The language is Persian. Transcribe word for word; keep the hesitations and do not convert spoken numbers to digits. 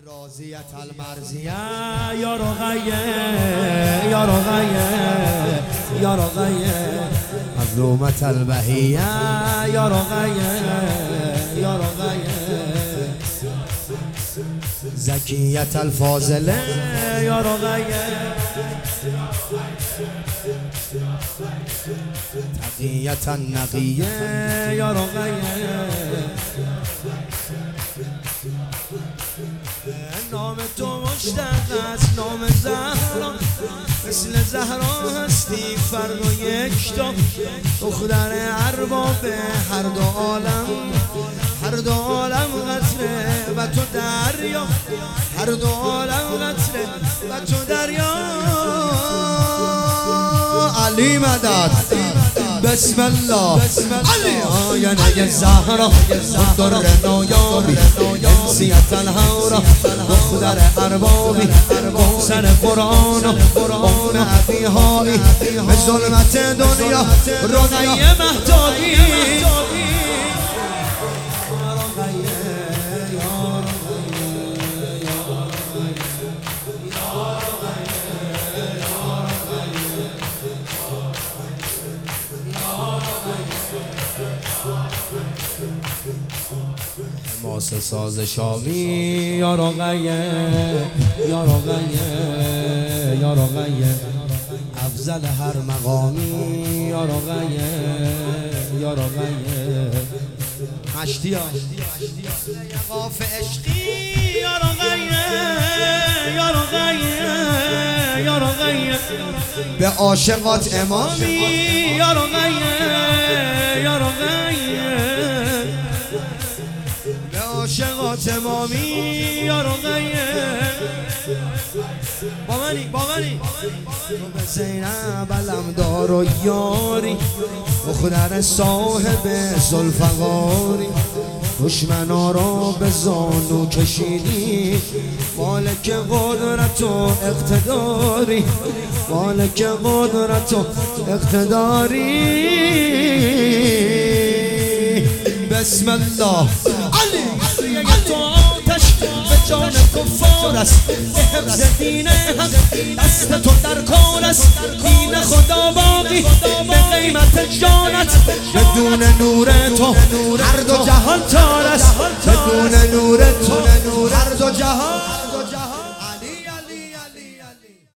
رازیت المرزیه یا رقیه یا رقیه یا رقیه مظلومت البهیه یا رقیه یا رقیه زکیت الفاضله یا رقیه تقیت النقیه یا رقیه نام تو مشتق است نام زهرا مثل زهرا هستی فرد و یکتا دختر ارباب هر دو عالم هر دو عالم قطره و تو دریا هر دو عالم قطره و تو دریا علی مدد بسم الله علی آینه زهرا در نایابی انسیت الهورا دختر اربابی سر قرآن و قرآن عبیهایی به ظلمت دنیا رقیه مهتابی ماسه ساز شامی یا رقیه یا رقیه یا رقیه افضل هر مقامی یا رقیه یا رقیه مشتیا قاف عشقی یا رقیه یا رقیه یا رقیه به عاشقات امامی یا رقیه یا رقیه عاشقات امامی یا رقیه با منی با منی تو به زینب علمدار و یاری دختر صاحب ذوالفقاری دشمنا را به زانو کشیدی مالک قدرت و اقتداری مالک قدرت و اقتداری بسم الله علی تو آتش به جان کفار است به حفظ دین حق دست تو در کار است دین خدا باقی به قیمت جانت بدون نور تو هر دو جهان تار است بدون نور تو هر دو جهان